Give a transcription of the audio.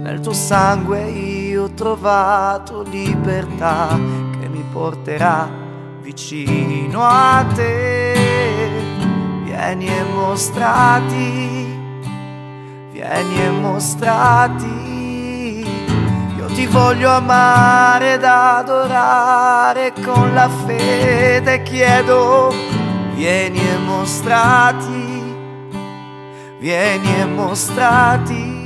Nel tuo sangue io ho trovato libertà che mi porterà vicino a te. Vieni e mostrati, vieni e mostrati. Io ti voglio amare ed adorare con la fede. Chiedo, vieni e mostrati, vieni e mostrati.